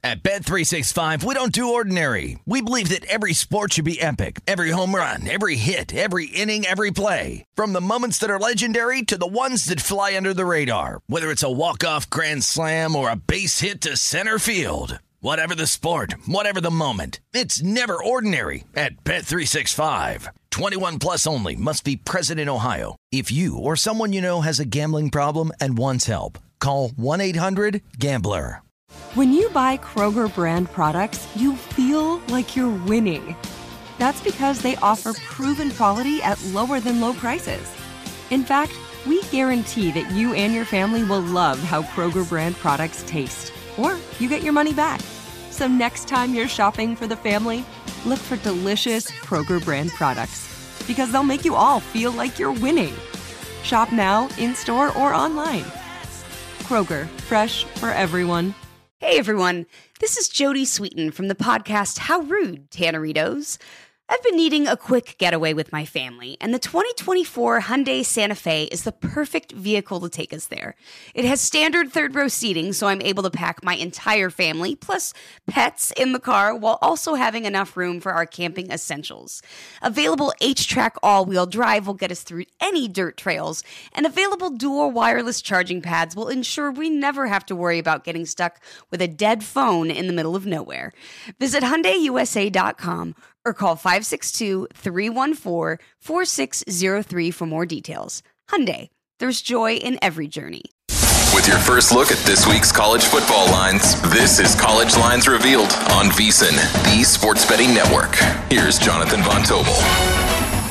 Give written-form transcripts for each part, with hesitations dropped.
At Bet365, we don't do ordinary. We believe that every sport should be epic. Every home run, every hit, every inning, every play. From the moments that are legendary to the ones that fly under the radar. Whether it's a walk-off grand slam or a base hit to center field. Whatever the sport, whatever the moment. It's never ordinary at Bet365. 21 plus only. Must be present in Ohio. If you or someone you know has a gambling problem and wants help, call 1-800-GAMBLER. When you buy Kroger brand products, you feel like you're winning. That's because they offer proven quality at lower than low prices. In fact, we guarantee that you and your family will love how Kroger brand products taste, or you get your money back. So next time you're shopping for the family, look for delicious Kroger brand products, because they'll make you all feel like you're winning. Shop now, in-store, or online. Kroger, fresh for everyone. Hey everyone, this is Jody Sweeten from the podcast How Rude, Tanneritos. I've been needing a quick getaway with my family, and the 2024 Hyundai Santa Fe is the perfect vehicle to take us there. It has standard third-row seating, so I'm able to pack my entire family, plus pets, in the car, while also having enough room for our camping essentials. Available H-Track all-wheel drive will get us through any dirt trails, and available dual wireless charging pads will ensure we never have to worry about getting stuck with a dead phone in the middle of nowhere. Visit HyundaiUSA.com or call 562-314-4603 for more details. Hyundai, there's joy in every journey. With your first look at this week's college football lines, this is College Lines Revealed on VSiN, the sports betting network. Here's Jonathan Von Tobel.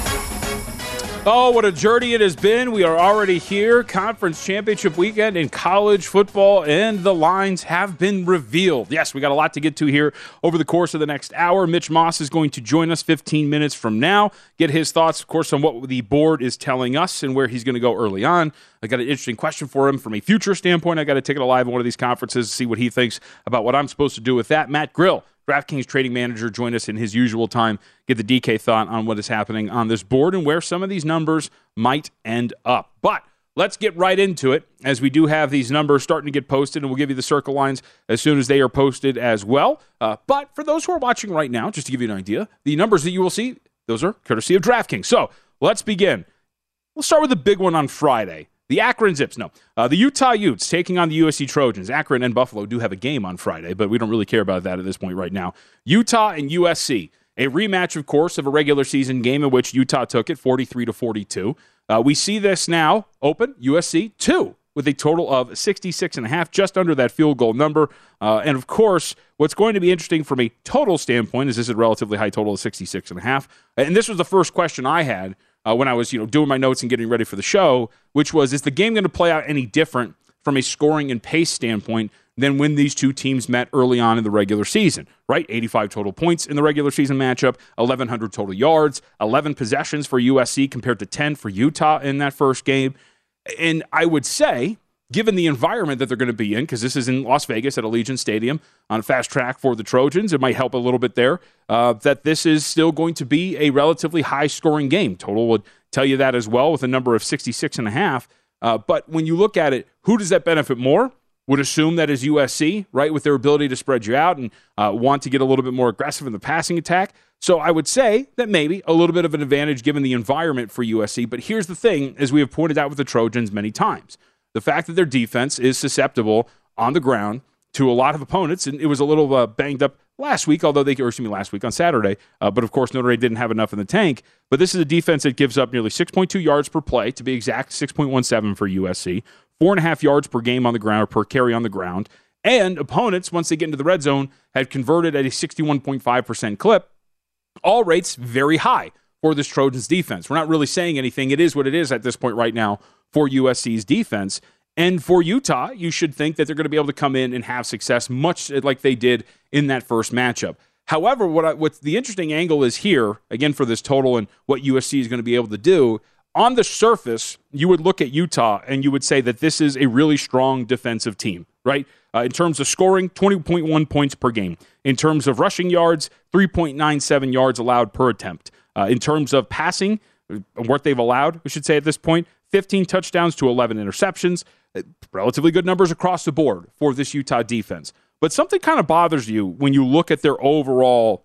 Oh, what a journey it has been. We are already here. Conference championship weekend in college football, and the lines have been revealed. Yes, we got a lot to get to here over the course of the next hour. Mitch Moss is going to join us 15 minutes from now, get his thoughts, of course, on what the board is telling us and where he's going to go early on. I got an interesting question for him from a future standpoint. I got to take it alive in one of these conferences to see what he thinks about what I'm supposed to do with that. Matt Grill, DraftKings trading manager, joined us in his usual time. Get the DK thought on what is happening on this board and where some of these numbers might end up. But let's get right into it, as we do have these numbers starting to get posted, and we'll give you the circle lines as soon as they are posted as well. But for those who are watching right now, just to give you an idea, the numbers that you will see, those are courtesy of DraftKings. So let's begin. We'll start with the big one on Friday. The Akron Zips, the Utah Utes taking on the USC Trojans. Akron and Buffalo do have a game on Friday, but we don't really care about that at this point right now. Utah and USC, a rematch, of course, of a regular season game in which Utah took it 43-42. We see this now open, USC 2, with a total of 66.5, just under that field goal number. And, of course, what's going to be interesting from a total standpoint is this is a relatively high total of 66.5. And this was the first question I had when I was, doing my notes and getting ready for the show, which was, is the game going to play out any different from a scoring and pace standpoint than when these two teams met early on in the regular season, right? 85 total points in the regular season matchup, 1,100 total yards, 11 possessions for USC compared to 10 for Utah in that first game. And I would say, given the environment that they're going to be in, because this is in Las Vegas at Allegiant Stadium on a fast track for the Trojans, it might help a little bit there, that this is still going to be a relatively high-scoring game. Total would tell you that as well, with a number of 66.5. But when you look at it, who does that benefit more? Would assume that is USC, right, with their ability to spread you out and want to get a little bit more aggressive in the passing attack. So I would say that maybe a little bit of an advantage given the environment for USC. But here's the thing, as we have pointed out with the Trojans many times. The fact that their defense is susceptible on the ground to a lot of opponents, and it was a little banged up last week on Saturday. But, of course, Notre Dame didn't have enough in the tank. But this is a defense that gives up nearly 6.2 yards per play, to be exact, 6.17 for USC, 4.5 yards per game on the ground, or per carry on the ground. And opponents, once they get into the red zone, had converted at a 61.5% clip. All rates very high for this Trojans defense. We're not really saying anything. It is what it is at this point right now for USC's defense. And for Utah, you should think that they're going to be able to come in and have success, much like they did in that first matchup. However, what's the interesting angle is here, again, for this total and what USC is going to be able to do, on the surface, you would look at Utah and you would say that this is a really strong defensive team, right? In terms of scoring, 20.1 points per game. In terms of rushing yards, 3.97 yards allowed per attempt. In terms of passing, what they've allowed, we should say at this point, 15 touchdowns to 11 interceptions. Relatively good numbers across the board for this Utah defense. but something kind of bothers you when you look at their overall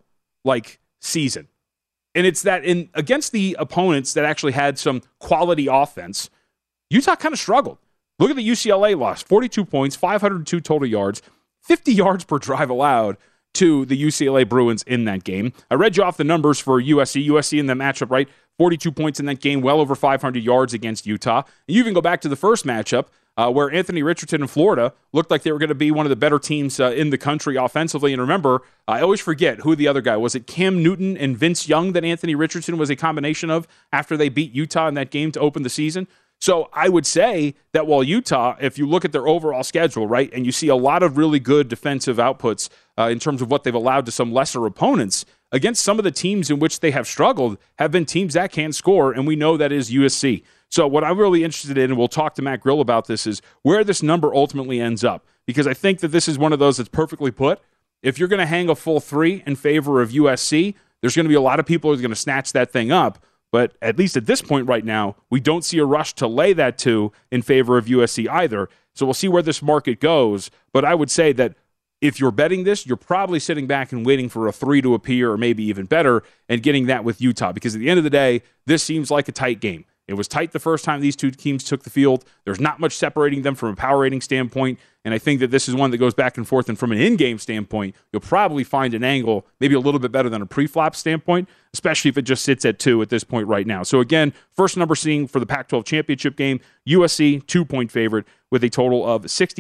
season. And it's that against the opponents that actually had some quality offense, Utah kind of struggled. Look at the UCLA loss, 42 points, 502 total yards, 50 yards per drive allowed to the UCLA Bruins in that game. I read you off the numbers for USC. USC in the matchup, right? 42 points in that game, well over 500 yards against Utah. And you even go back to the first matchup where Anthony Richardson in Florida looked like they were going to be one of the better teams in the country offensively. And remember, I always forget who the other guy was. It Cam Newton and Vince Young that Anthony Richardson was a combination of after they beat Utah in that game to open the season? So I would say that while Utah, if you look at their overall schedule, right, and you see a lot of really good defensive outputs in terms of what they've allowed to some lesser opponents, against some of the teams in which they have struggled have been teams that can score, and we know that is USC. So what I'm really interested in, and we'll talk to Matt Grill about this, is where this number ultimately ends up. Because I think that this is one of those that's perfectly put. If you're going to hang a full 3 in favor of USC, there's going to be a lot of people who are going to snatch that thing up. But at least at this point right now, we don't see a rush to lay that 2 in favor of USC either. So we'll see where this market goes. But I would say that if you're betting this, you're probably sitting back and waiting for a 3 to appear, or maybe even better, and getting that with Utah. Because at the end of the day, this seems like a tight game. It was tight the first time these two teams took the field. There's not much separating them from a power rating standpoint, and I think that this is one that goes back and forth. And from an in-game standpoint, you'll probably find an angle maybe a little bit better than a pre-flop standpoint, especially if it just sits at 2 at this point right now. So again, first number seeing for the Pac-12 championship game, USC 2-point favorite with a total of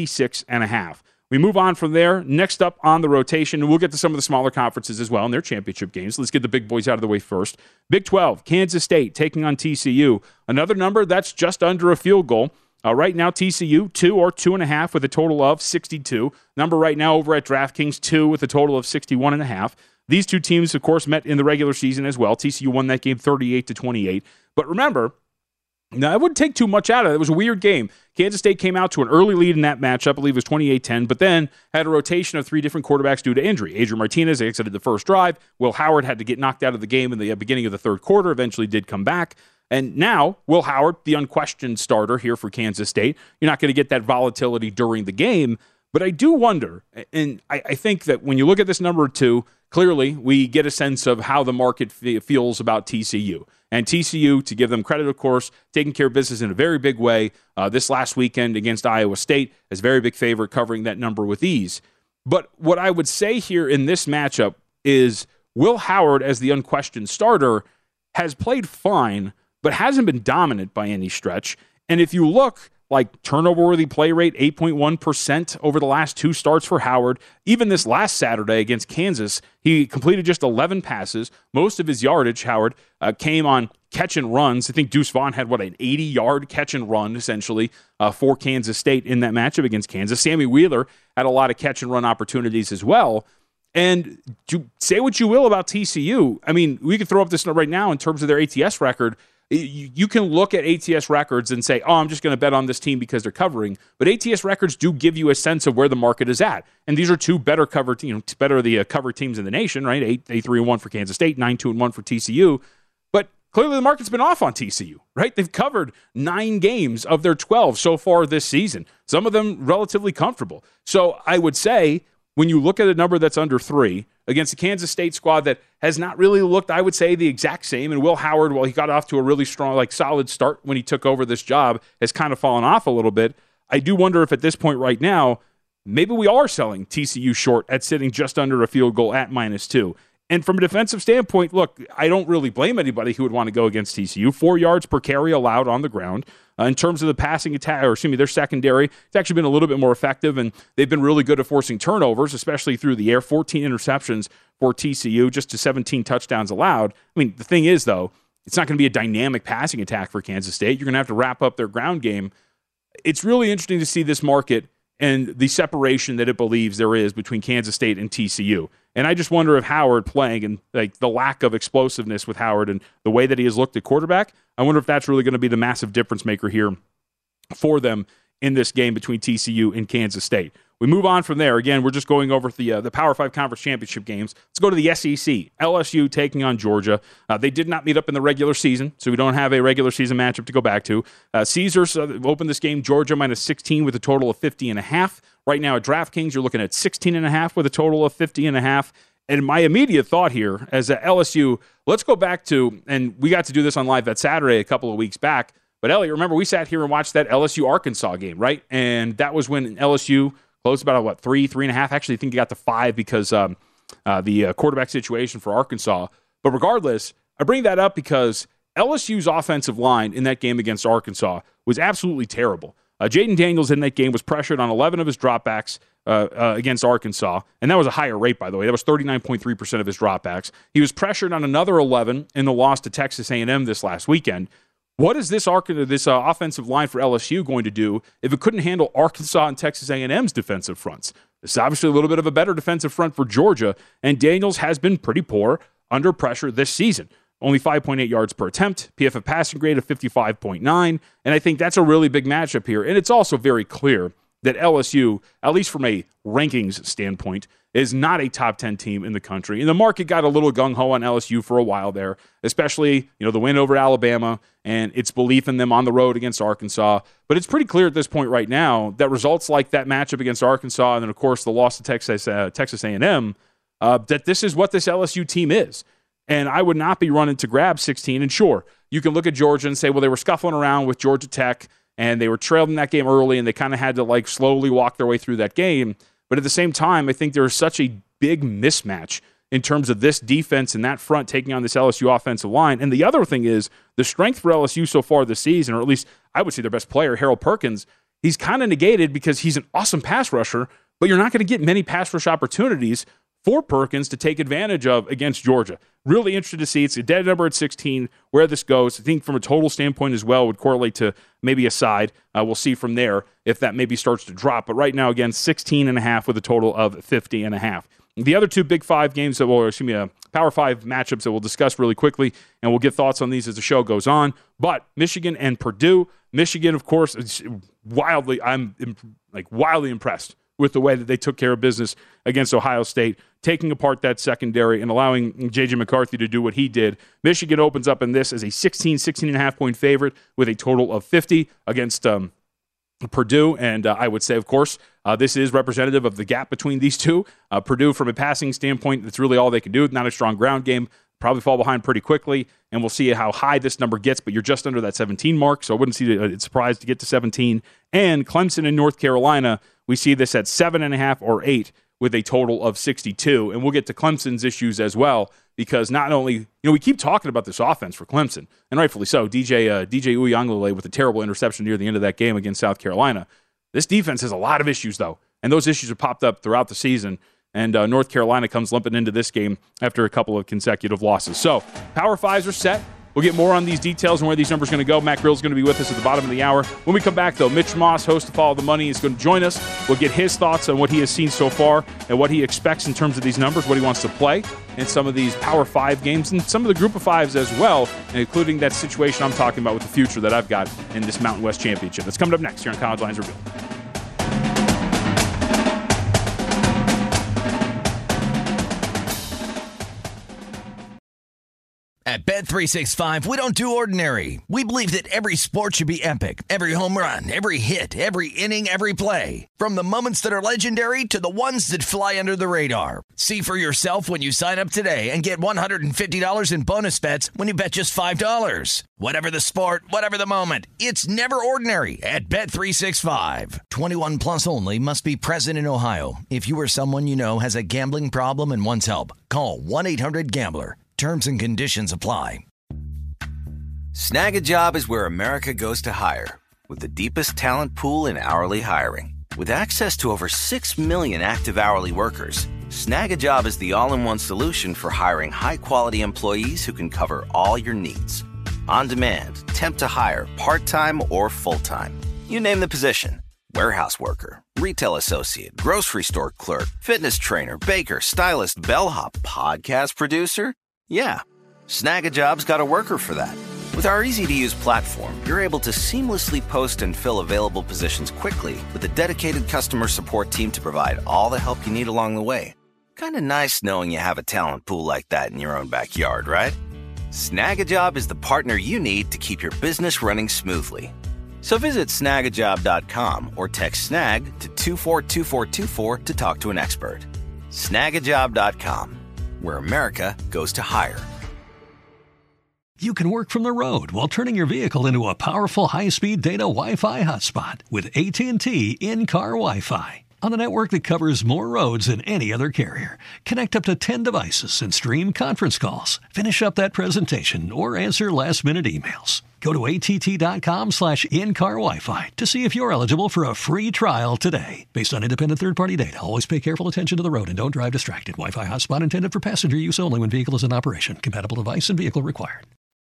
66.5. We move on from there. Next up on the rotation, and we'll get to some of the smaller conferences as well in their championship games. Let's get the big boys out of the way first. Big 12, Kansas State taking on TCU. Another number that's just under a field goal. Right now, TCU, 2 or 2.5 with a total of 62. Number right now over at DraftKings, 2 with a total of 61.5. These two teams, of course, met in the regular season as well. TCU won that game 38-28. But remember, now, I wouldn't take too much out of it. It was a weird game. Kansas State came out to an early lead in that matchup. I believe it was 28-10, but then had a rotation of 3 different quarterbacks due to injury. Adrian Martinez exited the first drive. Will Howard had to get knocked out of the game in the beginning of the third quarter, eventually did come back. And now, Will Howard, the unquestioned starter here for Kansas State, you're not going to get that volatility during the game. But I do wonder, and I think that when you look at this number 2, clearly we get a sense of how the market feels about TCU. And TCU, to give them credit, of course, taking care of business in a very big way this last weekend against Iowa State as a very big favorite, covering that number with ease. But what I would say here in this matchup is Will Howard, as the unquestioned starter, has played fine, but hasn't been dominant by any stretch. And if you look, turnover-worthy play rate, 8.1% over the last 2 starts for Howard. Even this last Saturday against Kansas, he completed just 11 passes. Most of his yardage, Howard, came on catch and runs. I think Deuce Vaughn had, an 80-yard catch and run, essentially, for Kansas State in that matchup against Kansas. Sammy Wheeler had a lot of catch and run opportunities as well. And to say what you will about TCU, I mean, we could throw up this right now in terms of their ATS record. You can look at ATS records and say, I'm just going to bet on this team because they're covering. But ATS records do give you a sense of where the market is at. And these are 2 better covered, better the cover teams in the nation, right? 8-3-1 for Kansas State, 9-2-1 for TCU. But clearly the market's been off on TCU, right? They've covered 9 games of their 12 so far this season. Some of them relatively comfortable. So I would say, when you look at a number that's under 3 against a Kansas State squad that has not really looked, I would say, the exact same, and Will Howard, while he got off to a really strong, solid start when he took over this job, has kind of fallen off a little bit. I do wonder if at this point right now, maybe we are selling TCU short at sitting just under a field goal at -2. And from a defensive standpoint, look, I don't really blame anybody who would want to go against TCU. 4 yards per carry allowed on the ground. In terms of the passing attack, their secondary, it's actually been a little bit more effective, and they've been really good at forcing turnovers, especially through the air. 14 interceptions for TCU, just to 17 touchdowns allowed. I mean, the thing is, though, it's not going to be a dynamic passing attack for Kansas State. You're going to have to wrap up their ground game. It's really interesting to see this market and the separation that it believes there is between Kansas State and TCU. And I just wonder if Howard playing and the lack of explosiveness with Howard and the way that he has looked at quarterback, I wonder if that's really going to be the massive difference maker here for them in this game between TCU and Kansas State. We move on from there. Again, we're just going over the Power 5 Conference Championship games. Let's go to the SEC. LSU taking on Georgia. They did not meet up in the regular season, so we don't have a regular season matchup to go back to. Caesars opened this game, Georgia -16 with a total of 50.5. Right now at DraftKings, you're looking at 16.5 with a total of 50.5. And my immediate thought here as a LSU, let's go back to, and we got to do this on Live Bet Saturday a couple of weeks back, but Elliot, remember we sat here and watched that LSU-Arkansas game, right? And that was when LSU closed about, 3.5? Actually, I think you got to 5 because the quarterback situation for Arkansas. But regardless, I bring that up because LSU's offensive line in that game against Arkansas was absolutely terrible. Jaden Daniels in that game was pressured on 11 of his dropbacks against Arkansas, and that was a higher rate, by the way. That was 39.3% of his dropbacks. He was pressured on another 11 in the loss to Texas A&M this last weekend. What is this offensive line for LSU going to do if it couldn't handle Arkansas and Texas A&M's defensive fronts? It's obviously a little bit of a better defensive front for Georgia, and Daniels has been pretty poor under pressure this season. Only 5.8 yards per attempt, PFF passing grade of 55.9, and I think that's a really big matchup here. And it's also very clear that LSU, at least from a rankings standpoint, is not a top 10 team in the country. And the market got a little gung-ho on LSU for a while there, especially, the win over Alabama and its belief in them on the road against Arkansas. But it's pretty clear at this point right now that results like that matchup against Arkansas and then, of course, the loss to Texas A&M, that this is what this LSU team is. And I would not be running to grab 16. And sure, you can look at Georgia and say, well, they were scuffling around with Georgia Tech, and they were trailing that game early, and they kind of had to slowly walk their way through that game. But at the same time, I think there's such a big mismatch in terms of this defense and that front taking on this LSU offensive line. And the other thing is the strength for LSU so far this season, or at least I would say their best player, Harold Perkins, he's kind of negated because he's an awesome pass rusher, but you're not going to get many pass rush opportunities for Perkins to take advantage of against Georgia. Really interested to see. It's a dead number at 16 where this goes. I think from a total standpoint as well would correlate to maybe a side. We'll see from there if that maybe starts to drop. But right now, again, 16.5 with a total of 50.5. The other two Big Five games Power 5 matchups that we'll discuss really quickly, and we'll get thoughts on these as the show goes on. But Michigan and Purdue. Michigan, of course, is wildly impressed with the way that they took care of business against Ohio State, taking apart that secondary and allowing J.J. McCarthy to do what he did. Michigan opens up in this as a 16.5 point favorite with a total of 50 against Purdue. And I would say, of course, this is representative of the gap between these two. Purdue, from a passing standpoint, that's really all they can do. Not a strong ground game. Probably fall behind pretty quickly, and we'll see how high this number gets, but you're just under that 17 mark, so I wouldn't see it surprised to get to 17. And Clemson and North Carolina, we see this at 7.5 or 8 with a total of 62. And we'll get to Clemson's issues as well, because not only, we keep talking about this offense for Clemson, and rightfully so. DJ Uiagalelei with a terrible interception near the end of that game against South Carolina. This defense has a lot of issues, though, and those issues have popped up throughout the season. And North Carolina comes limping into this game after a couple of consecutive losses. So, Power 5s are set. We'll get more on these details and where these numbers are going to go. Matt Grill's going to be with us at the bottom of the hour. When we come back, though, Mitch Moss, host of Follow the Money, is going to join us. We'll get his thoughts on what he has seen so far and what he expects in terms of these numbers, what he wants to play in some of these Power 5 games and some of the Group of Fives as well, including that situation I'm talking about with the future that I've got in this Mountain West Championship. That's coming up next here on College Lines Revealed. At Bet365, we don't do ordinary. We believe that every sport should be epic. Every home run, every hit, every inning, every play. From the moments that are legendary to the ones that fly under the radar. See for yourself when you sign up today and get $150 in bonus bets when you bet just $5. Whatever the sport, whatever the moment, it's never ordinary at Bet365. 21 plus only. Must be present in Ohio. If you or someone you know has a gambling problem and wants help, call 1-800-GAMBLER. Terms and conditions apply. Snag a Job is where America goes to hire, with the deepest talent pool in hourly hiring. With access to over 6 million active hourly workers, Snag a Job is the all-in-one solution for hiring high-quality employees who can cover all your needs. On demand, temp to hire, part-time or full-time. You name the position. Warehouse worker, retail associate, grocery store clerk, fitness trainer, baker, stylist, bellhop, podcast producer. Yeah, Snag a Job's got a worker for that. With our easy-to-use platform, you're able to seamlessly post and fill available positions quickly with a dedicated customer support team to provide all the help you need along the way. Kind of nice knowing you have a talent pool like that in your own backyard, right? Snag a Job is the partner you need to keep your business running smoothly. So visit snagajob.com or text snag to 242424 to talk to an expert. Snagajob.com, where America goes to hire. You can work from the road while turning your vehicle into a powerful high-speed data Wi-Fi hotspot with AT&T in-car Wi-Fi. On a network that covers more roads than any other carrier. Connect up to 10 devices and stream conference calls. Finish up that presentation or answer last-minute emails. Go to att.com/in-car Wi-Fi to see if you're eligible for a free trial today. Based on independent third-party data, always pay careful attention to the road and don't drive distracted. Wi-Fi hotspot intended for passenger use only when vehicle is in operation. Compatible device and vehicle required.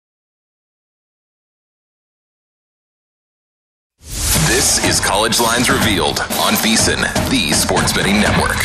This is College Lines Revealed on VSiN, the Sports Betting Network.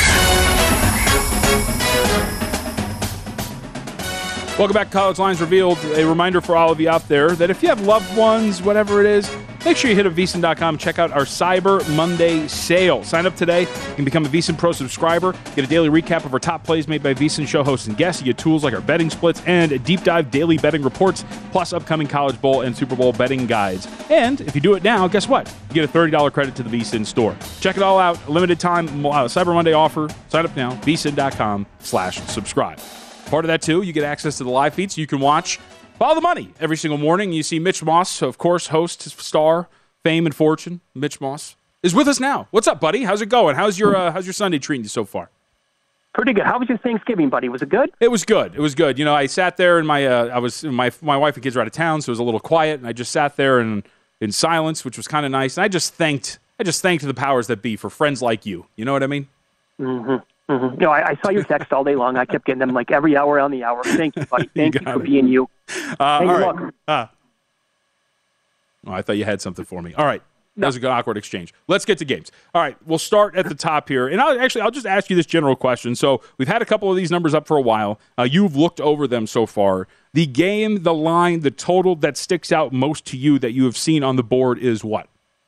Welcome back to College Lines Revealed. A reminder for all of you out there that if you have loved ones, whatever it is, make sure you hit up VSiN.com and check out our Cyber Monday sale. Sign up today. You can become a VSiN Pro subscriber, get a daily recap of our top plays made by VSiN show hosts and guests. You get tools like our betting splits and deep dive daily betting reports, plus upcoming College Bowl and Super Bowl betting guides. And if you do it now, guess what? You get a $30 credit to the VSiN store. Check it all out. Limited time Cyber Monday offer. Sign up now. VSiN.com/subscribe. Part of that, too, you get access to the live feed so you can follow the money every single morning. You see Mitch Moss, of course, host, star, fame, and fortune. Mitch Moss is with us now. What's up, buddy? How's it going? How's your Sunday treating you so far? Pretty good. How was your Thanksgiving, buddy? Was it good? It was good. It was good. You know, I sat there and my wife and kids were out of town, so it was a little quiet, and I just sat there in silence, which was kind of nice. And I just thanked the powers that be for friends like you. You know what I mean? Mm-hmm. Mm-hmm. No, I saw your text all day long. I kept getting them like every hour on the hour. Thank you, buddy. Thank you for being you. All right. I thought you had something for me. All right. That was a good awkward exchange. Let's get to games. All right. We'll start at the top here. And I'll just ask you this general question. So we've had a couple of these numbers up for a while. You've looked over them so far. The game, the line, the total that sticks out most to you that you have seen on the board is what?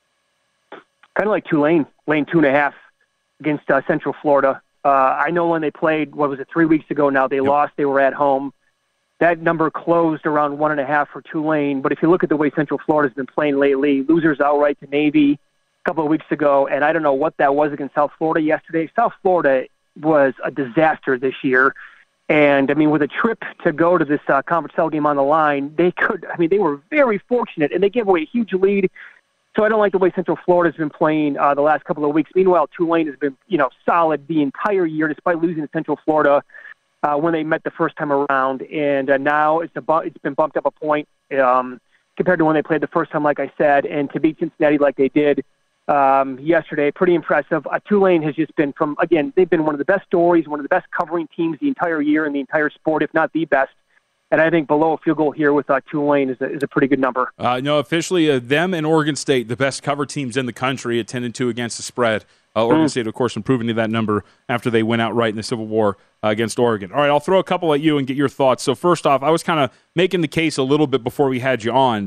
Kind of like Tulane, Lane 2.5 against Central Florida. I know when they played, 3 weeks ago now, they lost, they were at home. That number closed around 1.5 for Tulane. But if you look at the way Central Florida's been playing lately, losers outright to Navy a couple of weeks ago, and I don't know what that was against South Florida yesterday. South Florida was a disaster this year. And, I mean, with a trip to go to this conference title game on the line, they were very fortunate, and they gave away a huge lead. So I don't like the way Central Florida's been playing the last couple of weeks. Meanwhile, Tulane has been, solid the entire year, despite losing to Central Florida when they met the first time around. And now it's been bumped up a point compared to when they played the first time, like I said, and to beat Cincinnati like they did yesterday, pretty impressive. Tulane has just been they've been one of the best stories, one of the best covering teams the entire year in the entire sport, if not the best. And I think below a field goal here with Tulane is a pretty good number. Officially, them and Oregon State, the best cover teams in the country at 10-2 against the spread. Oregon State, of course, improving to that number after they went outright in the Civil War against Oregon. All right, I'll throw a couple at you and get your thoughts. So first off, I was kind of making the case a little bit before we had you on.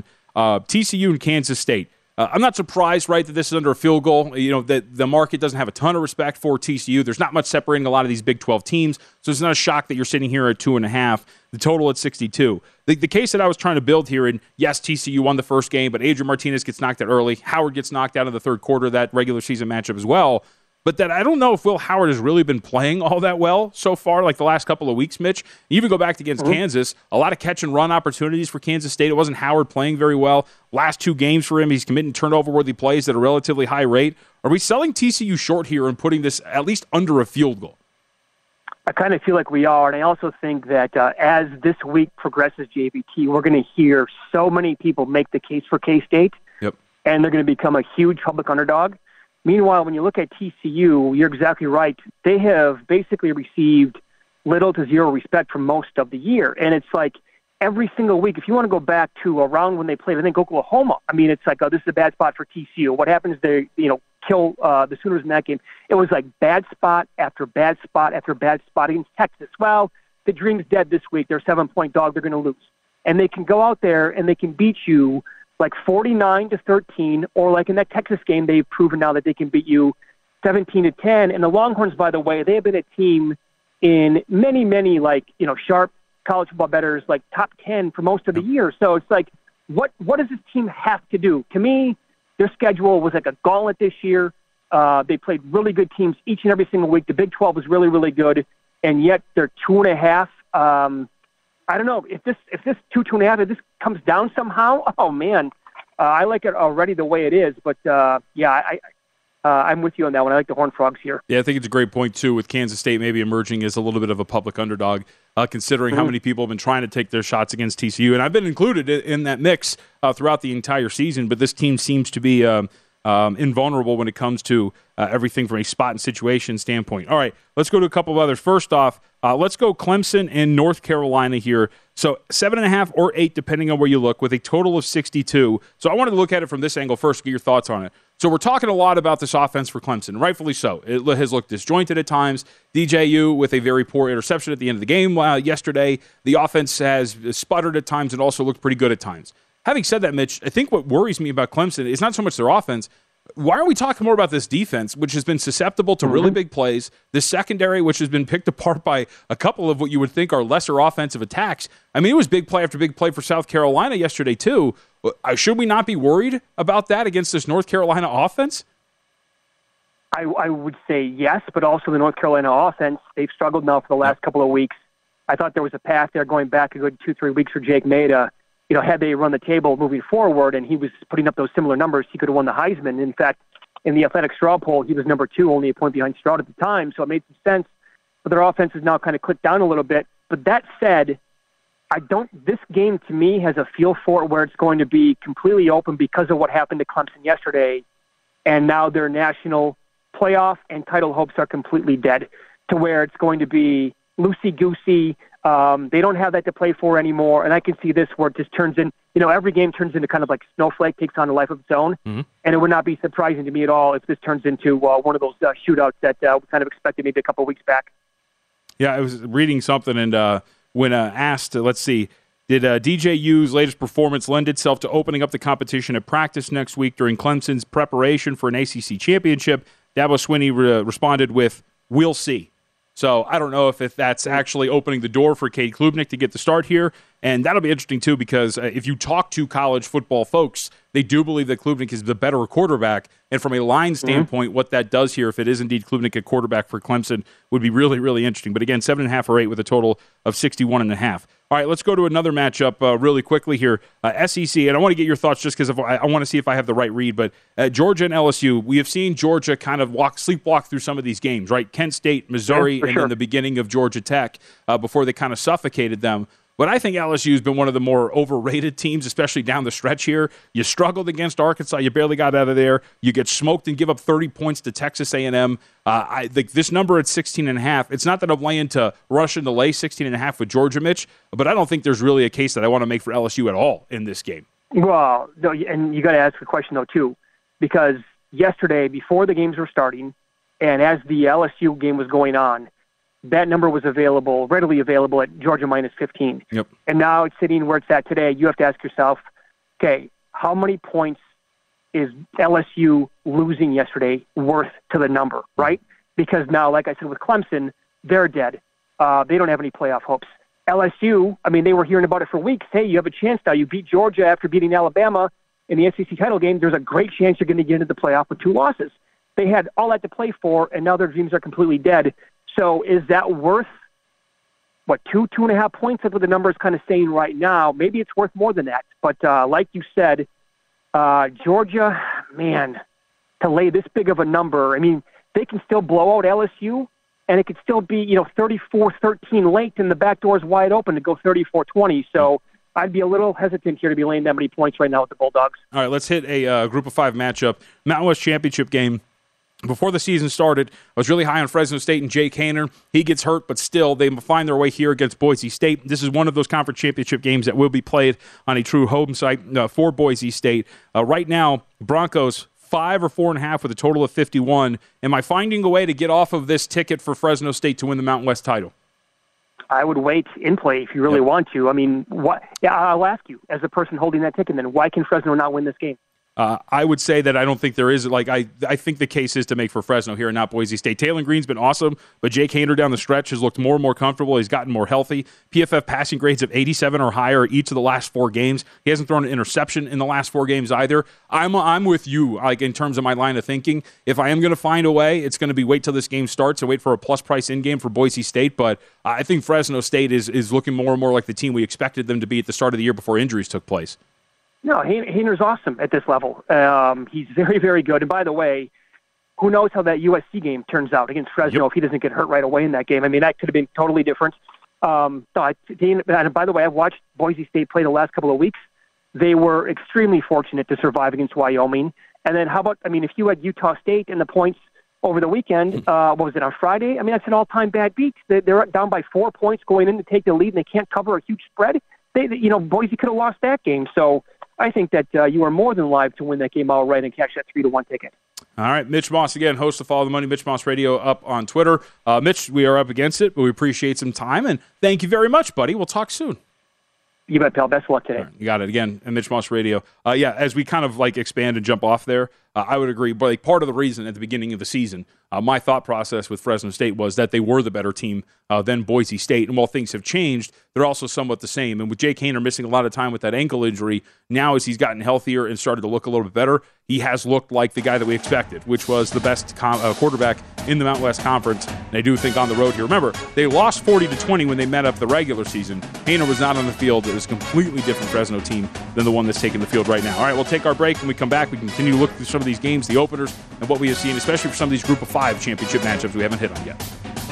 TCU and Kansas State. I'm not surprised, right, that this is under a field goal. That the market doesn't have a ton of respect for TCU. There's not much separating a lot of these Big 12 teams, so it's not a shock that you're sitting here at 2.5. The total at 62. The case that I was trying to build here, and yes, TCU won the first game, but Adrian Martinez gets knocked out early. Howard gets knocked out in the third quarter of that regular season matchup as well. But that I don't know if Will Howard has really been playing all that well so far, like the last couple of weeks, Mitch. You even go back against Kansas, a lot of catch-and-run opportunities for Kansas State. It wasn't Howard playing very well. Last 2 games for him, he's committing turnover-worthy plays at a relatively high rate. Are we selling TCU short here and putting this at least under a field goal? I kind of feel like we are, and I also think that as this week progresses, JVT, we're going to hear so many people make the case for K-State, and they're going to become a huge public underdog. Meanwhile, when you look at TCU, you're exactly right. They have basically received little to zero respect for most of the year. And it's like every single week, if you want to go back to around when they played, I think, Oklahoma, I mean, it's like, this is a bad spot for TCU. What happens? They, kill the Sooners in that game. It was like bad spot after bad spot after bad spot against Texas. Well, the dream's dead this week. They're a 7-point dog. They're going to lose. And they can go out there and they can beat you like 49-13, or like in that Texas game, they've proven now that they can beat you 17-10. And the Longhorns, by the way, they have been a team in many, sharp college football bettors, top 10 for most of the year. So it's like, what does this team have to do? To me, Their schedule was like a gauntlet this year. They played really good teams each and every single week. The Big 12 was really, really good, and yet they're 2.5. I don't know if this 2.5, if this comes down somehow. Oh man, I like it already the way it is. But I'm with you on that one. I like the Horned Frogs here. Yeah, I think it's a great point, too, with Kansas State maybe emerging as a little bit of a public underdog, considering how many people have been trying to take their shots against TCU. And I've been included in that mix throughout the entire season, but this team seems to be invulnerable when it comes to everything from a spot and situation standpoint. All right, let's go to a couple of others. First off, let's go Clemson and North Carolina here. So 7.5 or 8, depending on where you look, with a total of 62. So I wanted to look at it from this angle first, get your thoughts on it. So we're talking a lot about this offense for Clemson, rightfully so. It has looked disjointed at times. DJU with a very poor interception at the end of the game yesterday. The offense has sputtered at times and also looked pretty good at times. Having said that, Mitch, I think what worries me about Clemson is not so much their offense. Why are we talking more about this defense, which has been susceptible to really big plays, the secondary, which has been picked apart by a couple of what you would think are lesser offensive attacks? I mean, it was big play after big play for South Carolina yesterday, too. Should we not be worried about that against this North Carolina offense? I would say yes, but also the North Carolina offense, they've struggled now for the last couple of weeks. I thought there was a path there going back a good 2-3 weeks for Jake Maida. Had they run the table moving forward and he was putting up those similar numbers, he could have won the Heisman. In fact, in the Athletic Straw poll, he was number 2, only a point behind Stroud at the time, so it made some sense. But their offense has now kind of clicked down a little bit. But that said, this game to me has a feel for it where it's going to be completely open because of what happened to Clemson yesterday. And now their national playoff and title hopes are completely dead, to where it's going to be loosey-goosey. They don't have that to play for anymore, and I can see this where it just turns in, every game turns into kind of like Snowflake takes on a life of its own, and it would not be surprising to me at all if this turns into one of those shootouts that we kind of expected maybe a couple of weeks back. Yeah, I was reading something, and when asked, let's see, did DJU's latest performance lend itself to opening up the competition at practice next week during Clemson's preparation for an ACC championship? Dabo Swinney responded with, "We'll see." So I don't know if that's actually opening the door for Cade Klubnik to get the start here. And that'll be interesting, too, because if you talk to college football folks, they do believe that Klubnik is the better quarterback. And from a line standpoint, what that does here, if it is indeed Klubnik at quarterback for Clemson, would be really, really interesting. But again, 7.5 or 8 with a total of 61.5. All right, let's go to another matchup really quickly here. SEC, and I want to get your thoughts just because I want to see if I have the right read. But Georgia and LSU, we have seen Georgia kind of sleepwalk through some of these games, right? Kent State, Missouri, and then the beginning of Georgia Tech before they kind of suffocated them. But I think LSU has been one of the more overrated teams, especially down the stretch here. You struggled against Arkansas. You barely got out of there. You get smoked and give up 30 points to Texas A&M. I think this number at 16.5, it's not that I'm laying to rush into lay 16.5 with Georgia, Mitch, but I don't think there's really a case that I want to make for LSU at all in this game. Well, no, and you got to ask the question, though, too, because yesterday, before the games were starting, and as the LSU game was going on, that number was readily available at Georgia minus 15. Yep. And now it's sitting where it's at today. You have to ask yourself, okay, how many points is LSU losing yesterday worth to the number, right? Because now, like I said, with Clemson, they're dead. They don't have any playoff hopes. LSU, I mean, they were hearing about it for weeks. Hey, you have a chance now. You beat Georgia after beating Alabama in the SEC title game. There's a great chance you're going to get into the playoff with 2 losses. They had all that to play for, and now their dreams are completely dead. So is that worth, 2.5 points? That's what the number is kind of saying right now. Maybe it's worth more than that. But like you said, Georgia, man, to lay this big of a number, I mean, they can still blow out LSU, and it could still be, 34-13 late, and the back door is wide open to go 34-20. So I'd be a little hesitant here to be laying that many points right now with the Bulldogs. All right, let's hit a Group of 5 matchup. Mountain West Championship game. Before the season started, I was really high on Fresno State and Jake Haener. He gets hurt, but still, they find their way here against Boise State. This is one of those conference championship games that will be played on a true home site for Boise State. Right now, Broncos 5 or 4.5 with a total of 51. Am I finding a way to get off of this ticket for Fresno State to win the Mountain West title? I would wait in play if you really want to. I mean, I'll ask you, as a person holding that ticket, then why can Fresno not win this game? I would say that I don't think there is, I think the case is to make for Fresno here and not Boise State. Taylor Green's been awesome, but Jake Haener down the stretch has looked more and more comfortable. He's gotten more healthy. PFF passing grades of 87 or higher each of the last 4 games. He hasn't thrown an interception in the last 4 games either. I'm with you, in terms of my line of thinking. If I am going to find a way, it's going to be wait till this game starts and wait for a plus price in game for Boise State. But I think Fresno State is looking more and more like the team we expected them to be at the start of the year before injuries took place. No, Haener's awesome at this level. He's very, very good. And by the way, who knows how that USC game turns out against Fresno if he doesn't get hurt right away in that game. I mean, that could have been totally different. And by the way, I've watched Boise State play the last couple of weeks. They were extremely fortunate to survive against Wyoming. And then how about, if you had Utah State and the points over the weekend, what was it, on Friday? That's an all-time bad beat. They're down by 4 points going in to take the lead, and they can't cover a huge spread. Boise could have lost that game. So I think that you are more than live to win that game outright and cash that 3-1 ticket. All right, Mitch Moss, again, host of Follow the Money, Mitch Moss Radio, up on Twitter. Mitch, we are up against it, but we appreciate some time, and thank you very much, buddy. We'll talk soon. You bet, pal. Best of luck today. Right, you got it. Again, and Mitch Moss Radio. As we kind of expand and jump off there, I would agree. But part of the reason at the beginning of the season, my thought process with Fresno State was that they were the better team than Boise State. And while things have changed, they're also somewhat the same. And with Jake Haener missing a lot of time with that ankle injury, now as he's gotten healthier and started to look a little bit better, he has looked like the guy that we expected, which was the best quarterback in the Mountain West Conference. And I do think on the road here. Remember, they lost 40-20 when they met up the regular season. Haener was not on the field. It was a completely different Fresno team than the one that's taking the field right now. All right, we'll take our break. When we come back, we can continue to look through some of these games, the openers, and what we have seen, especially for some of these Group of 5 championship matchups we haven't hit on yet.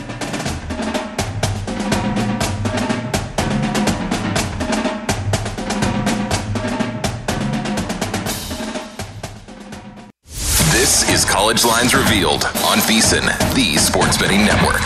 This is College Lines Revealed on VSiN, the Sports Betting Network.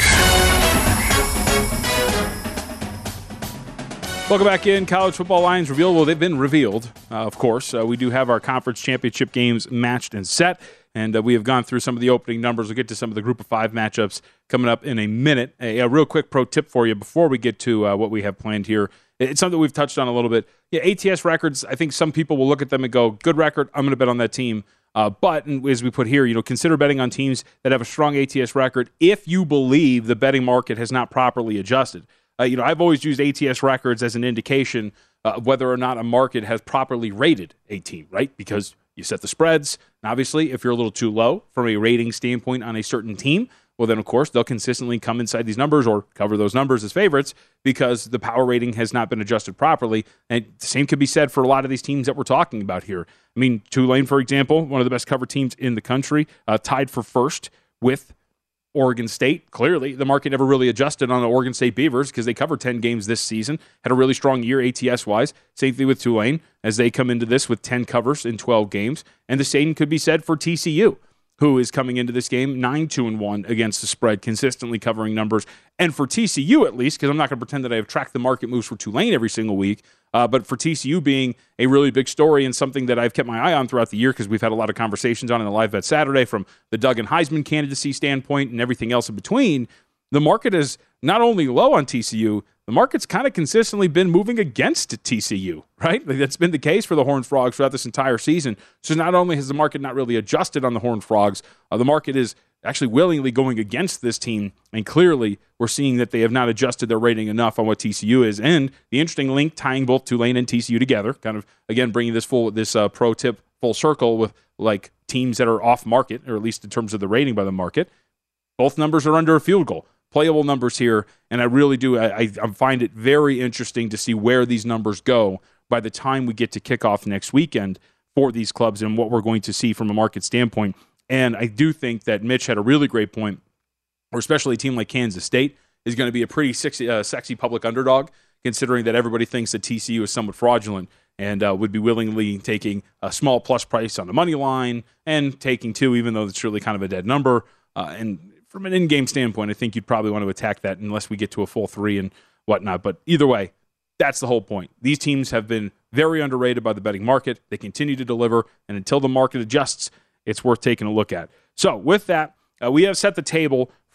Welcome back in. College football lines revealed. Well, they've been revealed, of course. We do have our conference championship games matched and set, and we have gone through some of the opening numbers. We'll get to some of the Group of 5 matchups coming up in a minute. A real quick pro tip for you before we get to what we have planned here. It's something we've touched on a little bit. Yeah, ATS records, I think some people will look at them and go, good record, I'm going to bet on that team. But as we put here, consider betting on teams that have a strong ATS record if you believe the betting market has not properly adjusted. I've always used ATS records as an indication of whether or not a market has properly rated a team, right? Because you set the spreads. And obviously, if you're a little too low from a rating standpoint on a certain team, well, then, of course, they'll consistently come inside these numbers or cover those numbers as favorites because the power rating has not been adjusted properly. And the same could be said for a lot of these teams that we're talking about here. Tulane, for example, one of the best covered teams in the country, tied for first with Oregon State. Clearly, the market never really adjusted on the Oregon State Beavers because they covered 10 games this season, had a really strong year ATS-wise. Same thing with Tulane as they come into this with 10 covers in 12 games. And the same could be said for TCU, who is coming into this game 9-2-1 against the spread, consistently covering numbers. And for TCU, at least, because I'm not going to pretend that I have tracked the market moves for Tulane every single week, but for TCU being a really big story and something that I've kept my eye on throughout the year because we've had a lot of conversations on in the Live Bet Saturday from the Duggan Heisman candidacy standpoint and everything else in between, the market is not only low on TCU, the market's kind of consistently been moving against TCU, right? That's been the case for the Horned Frogs throughout this entire season. So not only has the market not really adjusted on the Horned Frogs, the market is actually willingly going against this team, and clearly we're seeing that they have not adjusted their rating enough on what TCU is. And the interesting link tying both Tulane and TCU together, kind of, again, bringing this pro tip full circle with teams that are off market, or at least in terms of the rating by the market. Both numbers are under a field goal. Playable numbers here, and I really do. I find it very interesting to see where these numbers go by the time we get to kickoff next weekend for these clubs and what we're going to see from a market standpoint. And I do think that Mitch had a really great point, or especially a team like Kansas State is going to be a pretty sexy public underdog, considering that everybody thinks that TCU is somewhat fraudulent and would be willingly taking a small plus price on the money line and taking 2, even though it's really kind of a dead number. And from an in-game standpoint, I think you'd probably want to attack that unless we get to a full 3 and whatnot. But either way, that's the whole point. These teams have been very underrated by the betting market. They continue to deliver, and until the market adjusts, it's worth taking a look at. So with that, we have set the table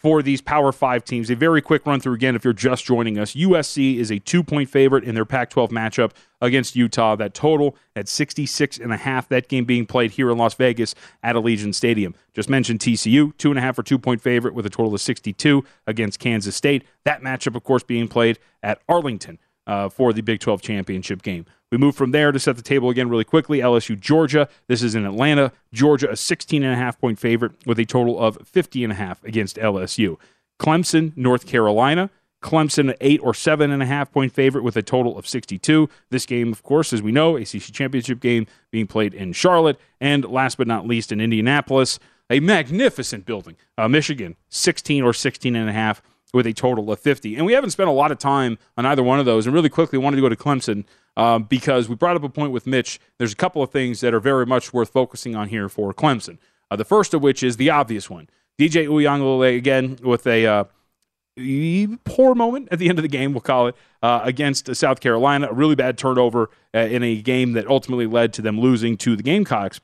for these Power 5 teams. A very quick run through again if you're just joining us. USC is a 2-point favorite in their Pac-12 matchup against Utah. That total at 66.5. That game being played here in Las Vegas at Allegiant Stadium. Just mentioned TCU, 2.5 or 2-point favorite with a total of 62 against Kansas State. That matchup, of course, being played at Arlington for the Big 12 championship game. We move from there to set the table again really quickly. LSU, Georgia. This is in Atlanta. Georgia, a 16.5-point favorite with a total of 50.5 against LSU. Clemson, North Carolina. Clemson, an 8 or 7.5-point favorite with a total of 62. This game, of course, as we know, ACC championship game being played in Charlotte. And last but not least, in Indianapolis, a magnificent building. Michigan, 16 or 16.5 with a total of 50. And we haven't spent a lot of time on either one of those. And really quickly, wanted to go to Clemson because we brought up a point with Mitch. There's a couple of things that are very much worth focusing on here for Clemson. The first of which is the obvious one. DJ Uiagalelei, again, with a poor moment at the end of the game, we'll call it, against South Carolina. A really bad turnover in a game that ultimately led to them losing to the Gamecocks.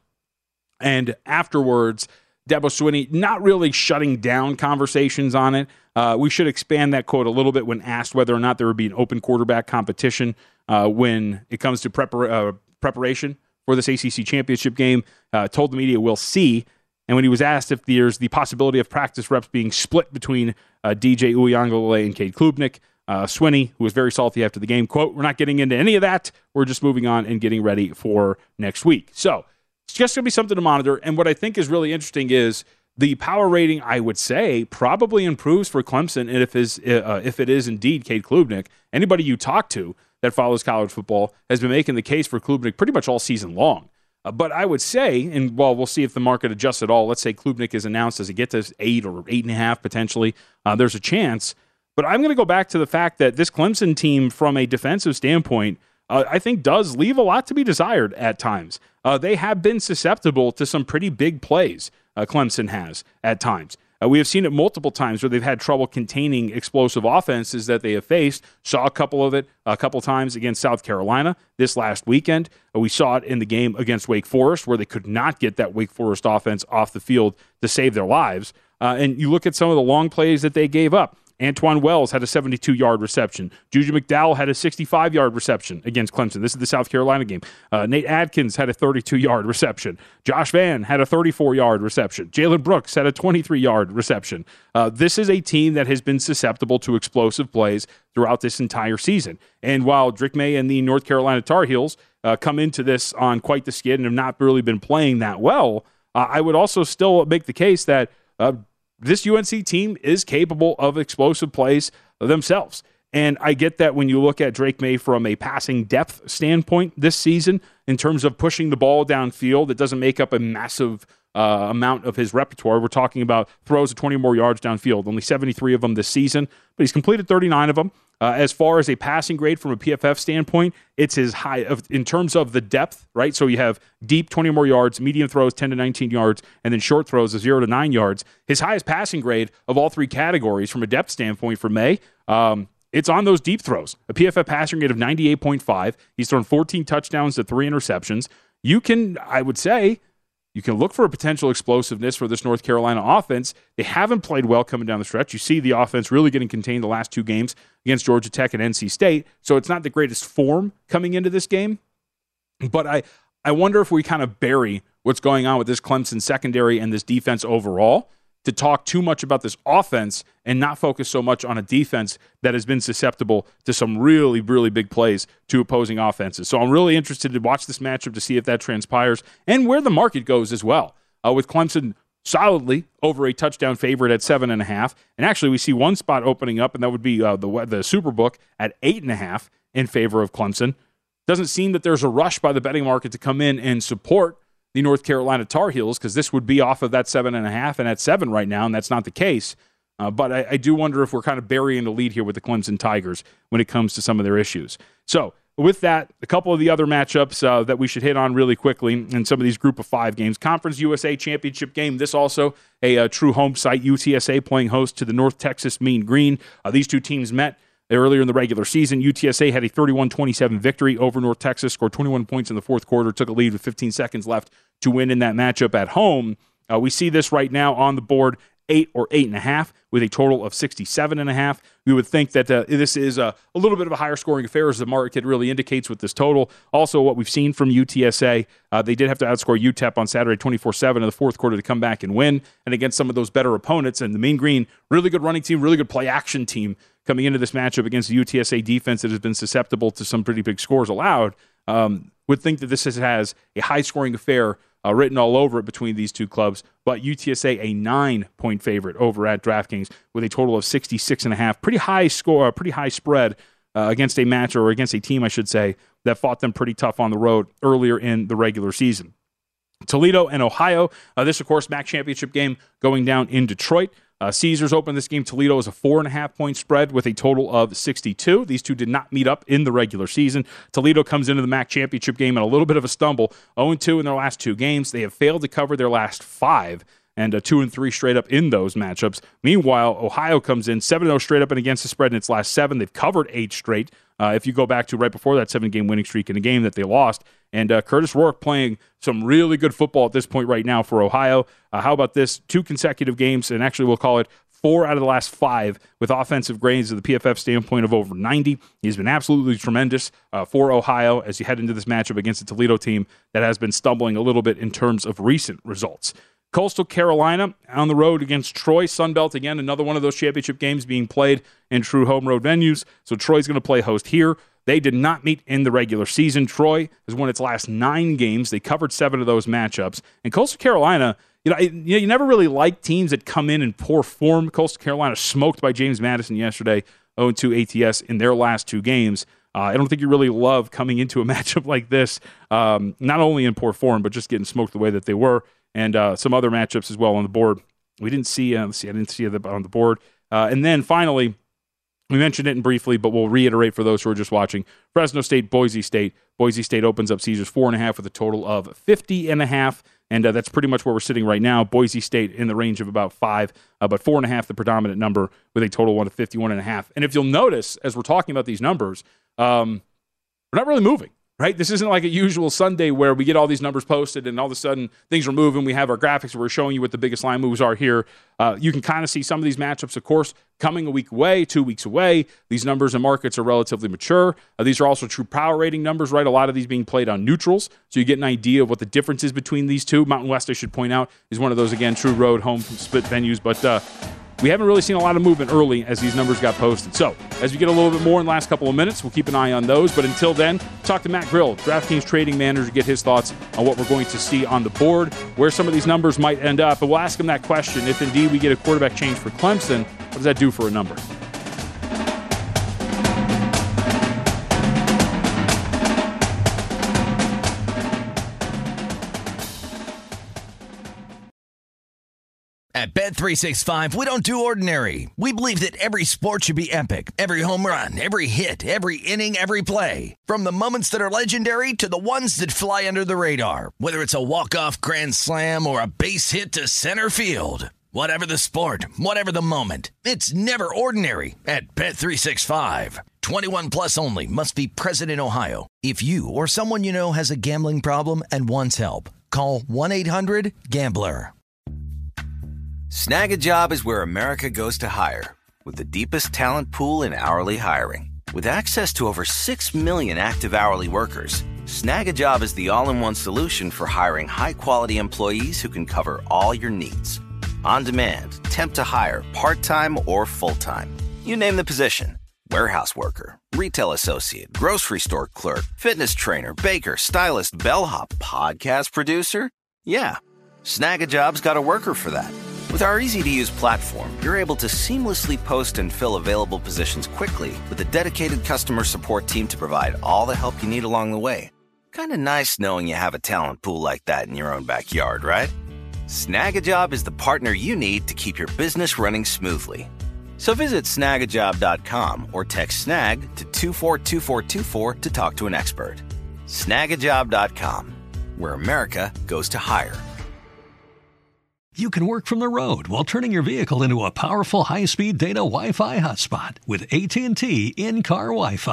And afterwards, Dabo Swinney not really shutting down conversations on it. We should expand that quote a little bit when asked whether or not there would be an open quarterback competition when it comes to preparation for this ACC championship game. Told the media, we'll see. And when he was asked if there's the possibility of practice reps being split between DJ Uiagalelei and Cade Klubnik, Swinney, who was very salty after the game, quote, "We're not getting into any of that. We're just moving on and getting ready for next week." So it's just going to be something to monitor. And what I think is really interesting is the power rating, I would say, probably improves for Clemson. And if it is indeed Cade Klubnik, anybody you talk to that follows college football has been making the case for Klubnik pretty much all season long. But I would say, and while we'll see if the market adjusts at all, let's say Klubnik is announced as it gets to 8 or 8.5 potentially, there's a chance. But I'm going to go back to the fact that this Clemson team, from a defensive standpoint, I think does leave a lot to be desired at times. They have been susceptible to some pretty big plays, Clemson has at times. We have seen it multiple times where they've had trouble containing explosive offenses that they have faced. Saw a couple of it a couple times against South Carolina this last weekend. We saw it in the game against Wake Forest where they could not get that Wake Forest offense off the field to save their lives. And you look at some of the long plays that they gave up. Antoine Wells had a 72-yard reception. Juju McDowell had a 65-yard reception against Clemson. This is the South Carolina game. Nate Adkins had a 32-yard reception. Josh Vann had a 34-yard reception. Jalen Brooks had a 23-yard reception. This is a team that has been susceptible to explosive plays throughout this entire season. And while Drake May and the North Carolina Tar Heels come into this on quite the skid and have not really been playing that well, I would also still make the case that this UNC team is capable of explosive plays themselves. And I get that when you look at Drake May from a passing depth standpoint this season, in terms of pushing the ball downfield, it doesn't make up a massive amount of his repertoire. We're talking about throws of 20 or more yards downfield, only 73 of them this season, but he's completed 39 of them. As far as a passing grade from a PFF standpoint, it's his high in terms of the depth, right? So you have deep 20 or more yards, medium throws 10 to 19 yards, and then short throws of 0 to 9 yards. His highest passing grade of all three categories from a depth standpoint for May, it's on those deep throws. A PFF passing grade of 98.5. He's thrown 14 touchdowns to 3 interceptions. You can, I would say, you can look for a potential explosiveness for this North Carolina offense. They haven't played well coming down the stretch. You see the offense really getting contained the last 2 games against Georgia Tech and NC State, so it's not the greatest form coming into this game. But I wonder if we kind of bury what's going on with this Clemson secondary and this defense overall to talk too much about this offense and not focus so much on a defense that has been susceptible to some really, really big plays to opposing offenses. So I'm really interested to watch this matchup to see if that transpires and where the market goes as well. With Clemson solidly over a touchdown favorite at 7.5. And actually we see one spot opening up, and that would be the Superbook at 8.5 in favor of Clemson. Doesn't seem that there's a rush by the betting market to come in and support the North Carolina Tar Heels, because this would be off of that 7.5 and at 7 right now, and that's not the case. But I do wonder if we're kind of burying the lead here with the Clemson Tigers when it comes to some of their issues. So with that, a couple of the other matchups that we should hit on really quickly in some of these Group of 5 games. Conference USA Championship game. This also a true home site. UTSA playing host to the North Texas Mean Green. These two teams met earlier in the regular season. UTSA had a 31-27 victory over North Texas, scored 21 points in the fourth quarter, took a lead with 15 seconds left to win in that matchup at home. We see this right now on the board, 8 or 8.5 with a total of 67.5. We would think that this is a little bit of a higher scoring affair, as the market really indicates with this total. Also, what we've seen from UTSA, they did have to outscore UTEP on Saturday 24-7 in the fourth quarter to come back and win. And against some of those better opponents, and the Mean Green, really good running team, really good play action team coming into this matchup against the UTSA defense that has been susceptible to some pretty big scores allowed. Would think that this has a high scoring affair written all over it between these two clubs, but UTSA a 9-point favorite over at DraftKings with a total of 66.5. Pretty high score, pretty high spread against a match, or against a team, I should say, that fought them pretty tough on the road earlier in the regular season. Toledo and Ohio. This, of course, MAC championship game going down in Detroit. Caesars opened this game. Toledo is a 4.5-point spread with a total of 62. These two did not meet up in the regular season. Toledo comes into the MAC championship game in a little bit of a stumble, 0-2 in their last 2 games. They have failed to cover their last 5, and 2-3 straight up in those matchups. Meanwhile, Ohio comes in 7-0 straight up and against the spread in its last 7. They've covered 8 straight. If you go back to right before that 7-game winning streak in a game that they lost. And Curtis Rourke playing some really good football at this point right now for Ohio. How about this? 2 consecutive games, and actually we'll call it 4 out of the last 5 with offensive grades of the PFF standpoint of over 90. He's been absolutely tremendous for Ohio as you head into this matchup against the Toledo team that has been stumbling a little bit in terms of recent results. Coastal Carolina on the road against Troy. Sunbelt, again, another one of those championship games being played in true home road venues. So Troy's going to play host here. They did not meet in the regular season. Troy has won its last 9 games. They covered 7 of those matchups. And Coastal Carolina, you never really like teams that come in and pour form. Coastal Carolina smoked by James Madison yesterday, 0-2 ATS in their last 2 games. I don't think you really love coming into a matchup like this, not only in poor form, but just getting smoked the way that they were. And some other matchups as well on the board. We didn't see, I didn't see it on the board. And then finally, we mentioned it briefly, but we'll reiterate for those who are just watching. Fresno State, Boise State. Boise State opens up Caesars 4.5 with a total of 50.5. And that's pretty much where we're sitting right now. Boise State in the range of about 5, but 4.5 the predominant number with a total one of 51.5. And if you'll notice, as we're talking about these numbers, we're not really moving. Right? This isn't like a usual Sunday where we get all these numbers posted and all of a sudden things are moving. We have our graphics where we're showing you what the biggest line moves are here. You can kind of see some of these matchups, of course, coming a week away, 2 weeks away. These numbers and markets are relatively mature. These are also true power rating numbers, right? A lot of these being played on neutrals. So you get an idea of what the difference is between these two. Mountain West, I should point out, is one of those, again, true road, home split venues. But we haven't really seen a lot of movement early as these numbers got posted. So as we get a little bit more in the last couple of minutes, we'll keep an eye on those. But until then, talk to Matt Grill, DraftKings trading manager, to get his thoughts on what we're going to see on the board, where some of these numbers might end up. And we'll ask him that question. If indeed we get a quarterback change for Clemson, what does that do for a number? At Bet365, we don't do ordinary. We believe that every sport should be epic. Every home run, every hit, every inning, every play. From the moments that are legendary to the ones that fly under the radar. Whether it's a walk-off grand slam or a base hit to center field. Whatever the sport, whatever the moment. It's never ordinary at Bet365. 21 plus only. Must be present in Ohio. If you or someone you know has a gambling problem and wants help, call 1-800-GAMBLER. Snag a Job is where America goes to hire, with the deepest talent pool in hourly hiring. With access to over 6 million active hourly workers, Snag a Job is the all-in-one solution for hiring high-quality employees who can cover all your needs. On demand, temp to hire, part-time or full-time. You name the position. Warehouse worker, retail associate, grocery store clerk, fitness trainer, baker, stylist, bellhop, podcast producer. Yeah, Snag a Job's got a worker for that. With our easy-to-use platform, you're able to seamlessly post and fill available positions quickly with a dedicated customer support team to provide all the help you need along the way. Kind of nice knowing you have a talent pool like that in your own backyard, right? Snag a Job is the partner you need to keep your business running smoothly. So visit snagajob.com or text snag to 242424 to talk to an expert. Snagajob.com, where America goes to hire. You can work from the road while turning your vehicle into a powerful high-speed data Wi-Fi hotspot with AT&T in-car Wi-Fi.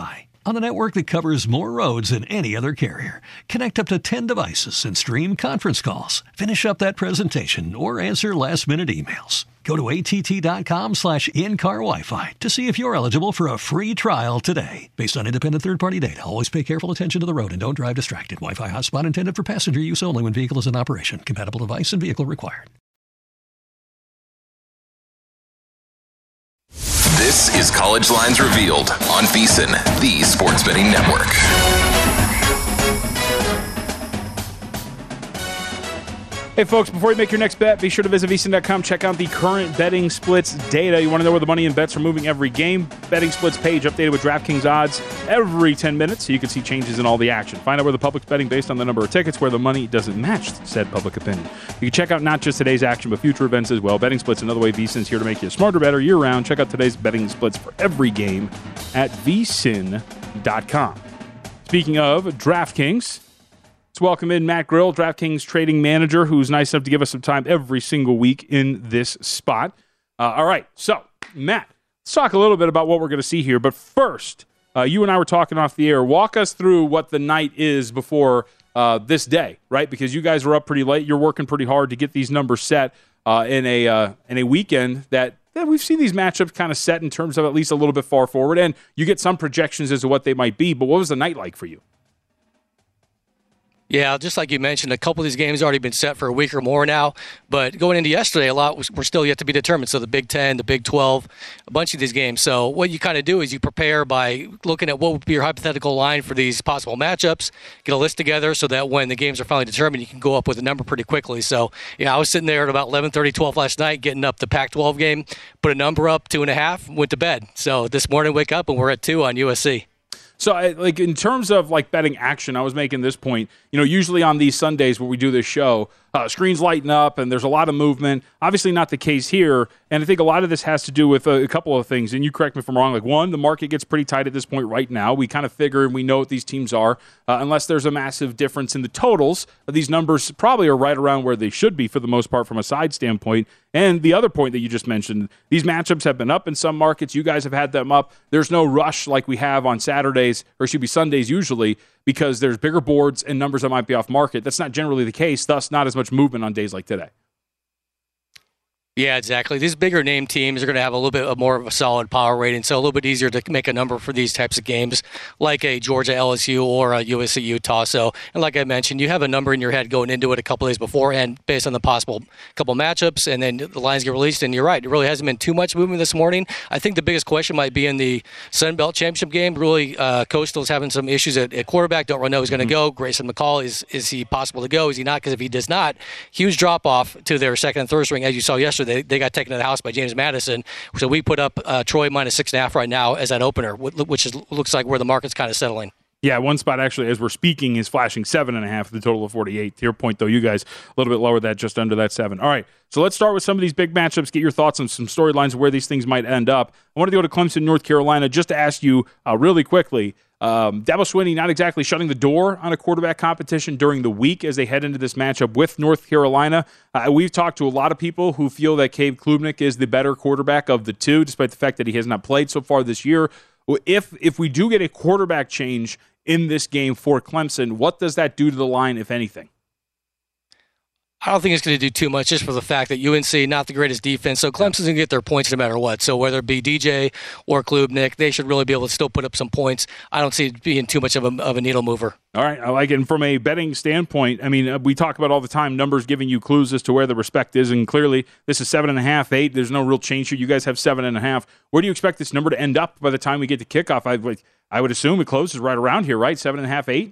on the network that covers more roads than any other carrier. Connect up to 10 devices and stream conference calls. Finish up that presentation or answer last-minute emails. Go to att.com/in-car Wi-Fi to see if you're eligible for a free trial today. Based on independent third-party data, always pay careful attention to the road and don't drive distracted. Wi-Fi hotspot intended for passenger use only when vehicle is in operation. Compatible device and vehicle required. This is College Lines Revealed on VSiN, the Sports Betting Network. Hey, folks, before you make your next bet, be sure to visit VSiN.com. Check out the current betting splits data. You want to know where the money and bets are moving every game? Betting splits page updated with DraftKings odds every 10 minutes so you can see changes in all the action. Find out where the public's betting based on the number of tickets, where the money doesn't match said public opinion. You can check out not just today's action, but future events as well. Betting splits, another way VSiN's here to make you smarter, better year-round. Check out today's betting splits for every game at VSiN.com. Speaking of DraftKings, let's welcome in Matt Grill, DraftKings trading manager, who's nice enough to give us some time every single week in this spot. All right, so Matt, let's talk a little bit about what we're going to see here. But first, you and I were talking off the air. Walk us through what the night is before this day, right? Because you guys are up pretty late. You're working pretty hard to get these numbers set in a weekend that we've seen these matchups kind of set in terms of at least a little bit far forward. And you get some projections as to what they might be. But what was the night like for you? Yeah, just like you mentioned, a couple of these games have already been set for a week or more now. But going into yesterday, a lot were still yet to be determined. So the Big 10, the Big 12, a bunch of these games. So what you kind of do is you prepare by looking at what would be your hypothetical line for these possible matchups, get a list together so that when the games are finally determined, you can go up with a number pretty quickly. So, yeah, I was sitting there at about 11:30, 12 last night, getting up the Pac-12 game, put a number up, 2.5, went to bed. So this morning, wake up, and we're at 2 on USC. So, like, in terms of, like, betting action, I was making this point. You know, usually on these Sundays where we do this show, screens lighten up and there's a lot of movement. Obviously not the case here, and I think a lot of this has to do with a couple of things, and you correct me if I'm wrong. Like, one, the market gets pretty tight at this point right now. We kind of figure and we know what these teams are. Unless there's a massive difference in the totals, these numbers probably are right around where they should be for the most part from a side standpoint. And the other point that you just mentioned, these matchups have been up in some markets. You guys have had them up. There's no rush like we have on Saturdays, or it should be Sundays usually, because there's bigger boards and numbers that might be off market. That's not generally the case, thus not as much movement on days like today. Yeah, exactly. These bigger name teams are going to have a little bit more of a solid power rating, so a little bit easier to make a number for these types of games, like a Georgia LSU or a USC Utah. So, and like I mentioned, you have a number in your head going into it a couple days before, and based on the possible couple matchups, and then the lines get released. And you're right, it really hasn't been too much movement this morning. I think the biggest question might be in the Sun Belt Championship game. Really, Coastal's having some issues at quarterback. Don't really know who's going to go. Grayson McCall, is he possible to go? Is he not? Because if he does not, huge drop off to their second and third string, as you saw yesterday. They got taken to the house by James Madison. So we put up Troy minus 6.5 right now as that opener, which looks like where the market's kind of settling. Yeah, one spot actually, as we're speaking, is flashing 7.5, the total of 48. To your point, though, you guys a little bit lower that, just under that 7. All right, so let's start with some of these big matchups, get your thoughts on some storylines of where these things might end up. I wanted to go to Clemson, North Carolina, just to ask you really quickly, Dabo Swinney not exactly shutting the door on a quarterback competition during the week as they head into this matchup with North Carolina. We've talked to a lot of people who feel that Cade Klubnik is the better quarterback of the two, despite the fact that he has not played so far this year. If we do get a quarterback change in this game for Clemson, what does that do to the line, if anything? I don't think it's going to do too much, just for the fact that UNC, not the greatest defense, so Clemson's going to get their points no matter what. So whether it be DJ or Klubnik, they should really be able to still put up some points. I don't see it being too much of a needle mover. All right, I like it. And from a betting standpoint, I mean, we talk about all the time numbers giving you clues as to where the respect is, and clearly this is 7.5, 8. There's no real change here. You guys have 7.5. Where do you expect this number to end up by the time we get to kickoff? I would assume it closes right around here, right? 7.5, 8?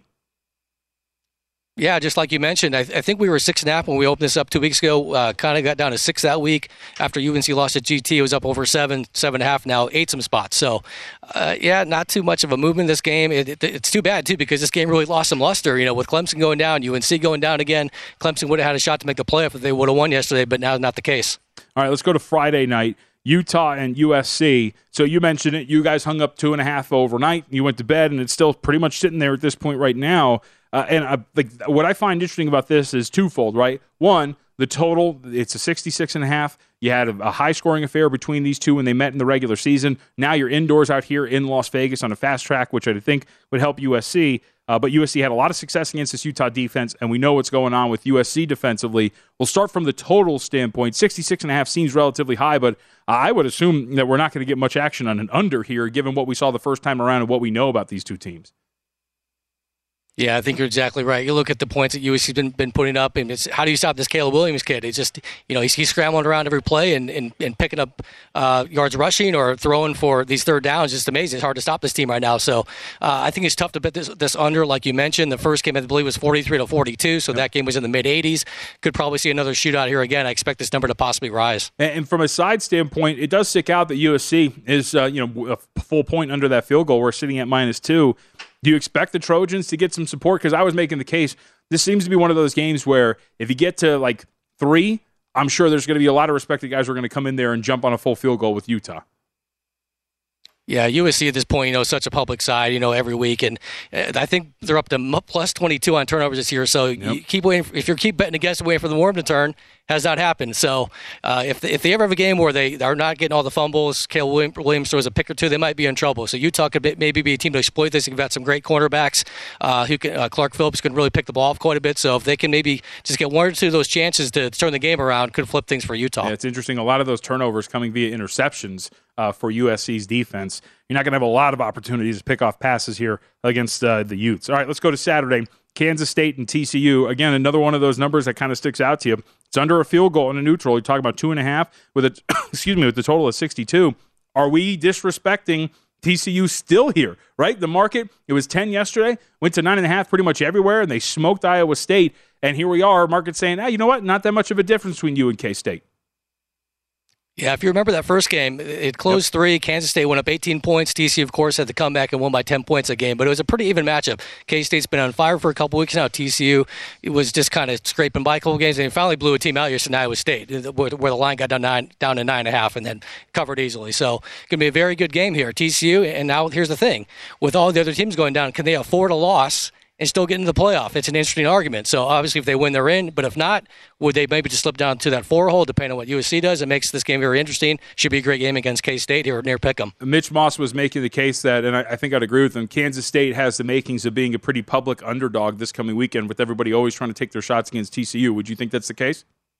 Yeah, just like you mentioned, I think we were 6.5 when we opened this up 2 weeks ago. Kind of got down to 6 that week. After UNC lost at GT, it was up over 7.5 now, 8 some spots. So, yeah, not too much of a movement in this game. It's too bad, too, because this game really lost some luster. You know, with Clemson going down, UNC going down again, Clemson would have had a shot to make the playoff if they would have won yesterday, but now not the case. All right, let's go to Friday night. Utah and USC. So you mentioned it. You guys hung up 2.5 overnight. You went to bed, and it's still pretty much sitting there at this point right now. What I find interesting about this is twofold, right? One, the total, it's a 66.5. You had a high-scoring affair between these two when they met in the regular season. Now you're indoors out here in Las Vegas on a fast track, which I think would help USC. But USC had a lot of success against this Utah defense, and we know what's going on with USC defensively. We'll start from the total standpoint. 66.5 seems relatively high, but I would assume that we're not going to get much action on an under here, given what we saw the first time around and what we know about these two teams. Yeah, I think you're exactly right. You look at the points that USC's been putting up, and it's, how do you stop this Caleb Williams kid? It's just, he's scrambling around every play and picking up yards rushing or throwing for these third downs. Just amazing. It's hard to stop this team right now. So I think it's tough to bet this under, like you mentioned. The first game, I believe, was 43-42, so that game was in the mid-80s. Could probably see another shootout here again. I expect this number to possibly rise. And from a side standpoint, it does stick out that USC is, a full point under that field goal. We're sitting at -2. Do you expect the Trojans to get some support? Because I was making the case, this seems to be one of those games where if you get to 3, I'm sure there's going to be a lot of respected guys who are going to come in there and jump on a full field goal with Utah. Yeah, USC at this point, such a public side, every week, and I think they're up to plus 22 on turnovers this year. So you keep waiting. If you keep betting against waiting for the worm to turn, has not happened. So if they ever have a game where they are not getting all the fumbles, Caleb Williams throws a pick or two, they might be in trouble. So Utah could maybe be a team to exploit this. You've got some great cornerbacks. Clark Phillips can really pick the ball off quite a bit. So if they can maybe just get one or two of those chances to turn the game around, could flip things for Utah. Yeah, it's interesting. A lot of those turnovers coming via interceptions for USC's defense. You're not going to have a lot of opportunities to pick off passes here against the Utes. All right, let's go to Saturday. Kansas State and TCU. Again, another one of those numbers that kind of sticks out to you. It's under a field goal and a neutral. You're talking about 2.5 with a with the total of 62. Are we disrespecting TCU still here? Right, the market, it was 10 yesterday, went to 9.5 pretty much everywhere, and they smoked Iowa State. And here we are, market saying, you know what? Not that much of a difference between you and K-State. Yeah, if you remember that first game, it closed 3. Kansas State went up 18 points. TCU, of course, had to come back and won by 10 points a game. But it was a pretty even matchup. K-State's been on fire for a couple weeks now. TCU, it was just kind of scraping by a couple games. And they finally blew a team out yesterday in Iowa State, where the line got down to 9.5 and then covered easily. So it's going to be a very good game here. TCU, and now here's the thing. With all the other teams going down, can they afford a loss and still get into the playoff? It's an interesting argument. So obviously if they win, they're in. But if not, would they maybe just slip down to that 4 hole, depending on what USC does? It makes this game very interesting. Should be a great game against K-State here near Pick'em. Mitch Moss was making the case that, and I think I'd agree with him, Kansas State has the makings of being a pretty public underdog this coming weekend with everybody always trying to take their shots against TCU. Would you think that's the case?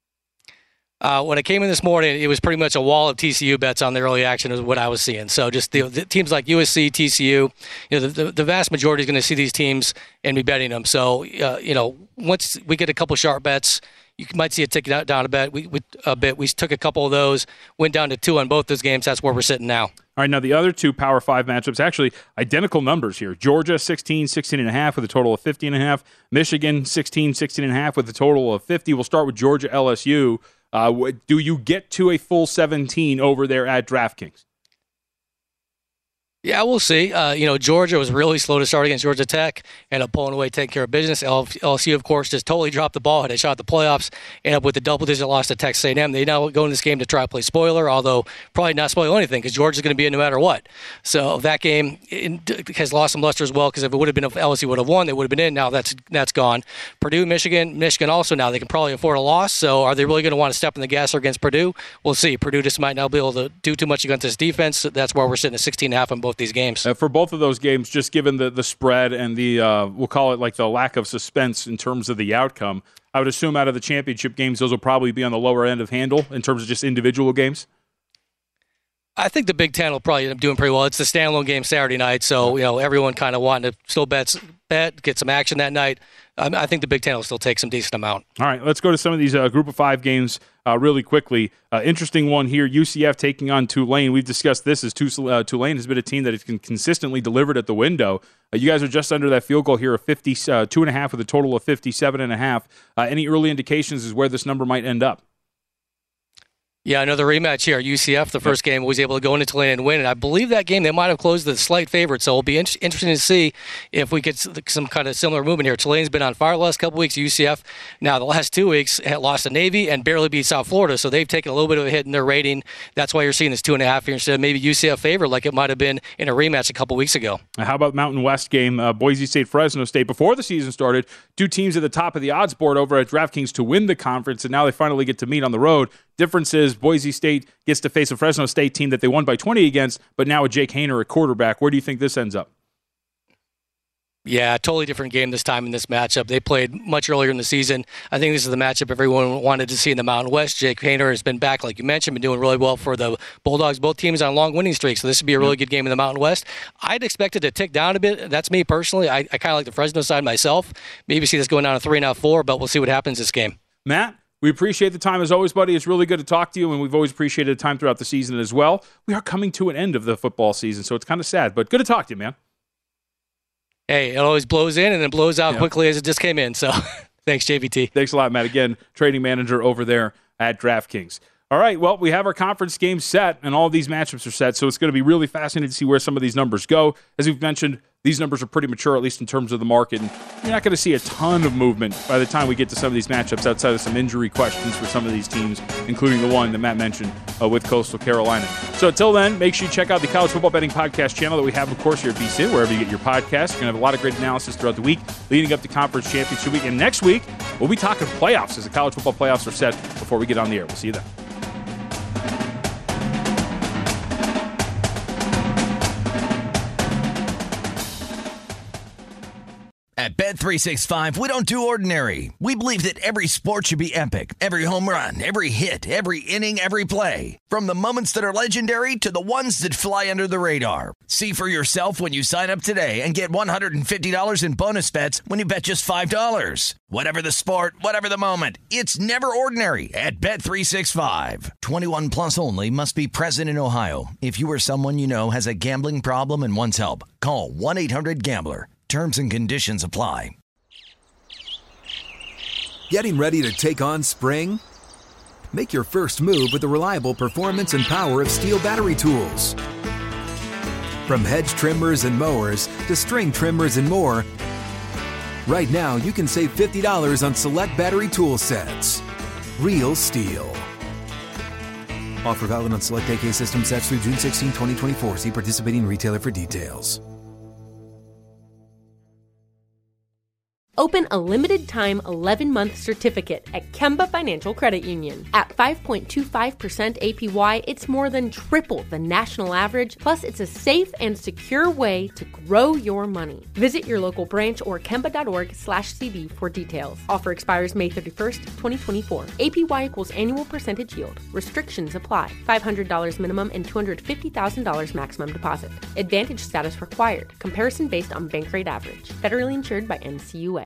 When I came in this morning, it was pretty much a wall of TCU bets on the early action is what I was seeing. So just the teams like USC, TCU, the vast majority is going to see these teams and be betting them. So, once we get a couple sharp bets, you might see it tick down a bit. We took a couple of those, went down to 2 on both those games. That's where we're sitting now. All right, now the other 2 Power 5 matchups, actually identical numbers here. Georgia, 16.5 with a total of 50.5. Michigan, 16.5 with a total of 50. We'll start with Georgia LSU. Do you get to a full 17 over there at DraftKings? Yeah, we'll see. Georgia was really slow to start against Georgia Tech, and up pulling away, taking care of business. LSU, of course, just totally dropped the ball. Had a shot at the playoffs, ended up with a double-digit loss to Texas A&M. They now go in this game to try to play spoiler, although probably not spoil anything because Georgia's going to be in no matter what. So that game has lost some luster as well because if LSU would have won, they would have been in. Now that's gone. Purdue, Michigan also now they can probably afford a loss. So are they really going to want to step in the gas against Purdue? We'll see. Purdue just might not be able to do too much against this defense. That's where we're sitting at 16.5 on both these games. For both of those games, just given the spread and the we'll call it like the lack of suspense in terms of the outcome, I would assume out of the championship games, those will probably be on the lower end of handle in terms of just individual games. I think the Big Ten will probably end up doing pretty well. It's the standalone game Saturday night, so everyone kind of wanting to still bet, get some action that night. I think the Big Ten will still take some decent amount. All right, let's go to some of these Group of 5 games really quickly. Interesting one here, UCF taking on Tulane. We've discussed this as Tulane has been a team that has consistently delivered at the window. You guys are just under that field goal here of 2.5 with a total of 57.5. Any early indications as where this number might end up? Yeah, another rematch here. UCF, the first game, was able to go into Tulane and win. And I believe that game they might have closed the slight favorite. So it'll be interesting to see if we get some kind of similar movement here. Tulane's been on fire the last couple weeks. UCF, now the last 2 weeks, had lost to Navy and barely beat South Florida. So they've taken a little bit of a hit in their rating. That's why you're seeing this 2.5 here instead of maybe UCF favorite like it might have been in a rematch a couple weeks ago. How about Mountain West game? Boise State, Fresno State. Before the season started, two teams at the top of the odds board over at DraftKings to win the conference, and now they finally get to meet on the road. Difference is Boise State gets to face a Fresno State team that they won by 20 against, but now with Jake Haener at quarterback. Where do you think this ends up? Yeah, totally different game this time in this matchup. They played much earlier in the season. I think this is the matchup everyone wanted to see in the Mountain West. Jake Haener has been back, like you mentioned, been doing really well for the Bulldogs. Both teams on long winning streaks, so this would be a really good game in the Mountain West. I'd expect it to tick down a bit. That's me personally. I kind of like the Fresno side myself. Maybe see this going down to 3.5, 4, but we'll see what happens this game. Matt? We appreciate the time as always, buddy. It's really good to talk to you, and we've always appreciated the time throughout the season as well. We are coming to an end of the football season, so it's kind of sad, but good to talk to you, man. Hey, it always blows in and it blows out quickly as it just came in, so thanks, JVT. Thanks a lot, Matt. Again, trading manager over there at DraftKings. All right, well, we have our conference games set, and all these matchups are set, so it's going to be really fascinating to see where some of these numbers go. As we've mentioned, these numbers are pretty mature, at least in terms of the market, and you're not going to see a ton of movement by the time we get to some of these matchups outside of some injury questions for some of these teams, including the one that Matt mentioned with Coastal Carolina. So until then, make sure you check out the College Football Betting Podcast channel that we have, of course, here at VSiN, wherever you get your podcasts. You're going to have a lot of great analysis throughout the week, leading up to Conference Championship Week. And next week, we'll be talking playoffs as the college football playoffs are set before we get on the air. We'll see you then. At Bet365, we don't do ordinary. We believe that every sport should be epic. Every home run, every hit, every inning, every play. From the moments that are legendary to the ones that fly under the radar. See for yourself when you sign up today and get $150 in bonus bets when you bet just $5. Whatever the sport, whatever the moment, it's never ordinary at Bet365. 21 plus only. Must be present in Ohio. If you or someone you know has a gambling problem and wants help, call 1-800-GAMBLER. Terms and conditions apply. Getting ready to take on spring? Make your first move with the reliable performance and power of Steel battery tools. From hedge trimmers and mowers to string trimmers and more, right now you can save $50 on select battery tool sets. Real Steel. Offer valid on select AK system sets through June 16, 2024. See participating retailer for details. Open a limited-time 11-month certificate at Kemba Financial Credit Union. At 5.25% APY, it's more than triple the national average, plus it's a safe and secure way to grow your money. Visit your local branch or kemba.org/cb for details. Offer expires May 31st, 2024. APY equals annual percentage yield. Restrictions apply. $500 minimum and $250,000 maximum deposit. Advantage status required. Comparison based on bank rate average. Federally insured by NCUA.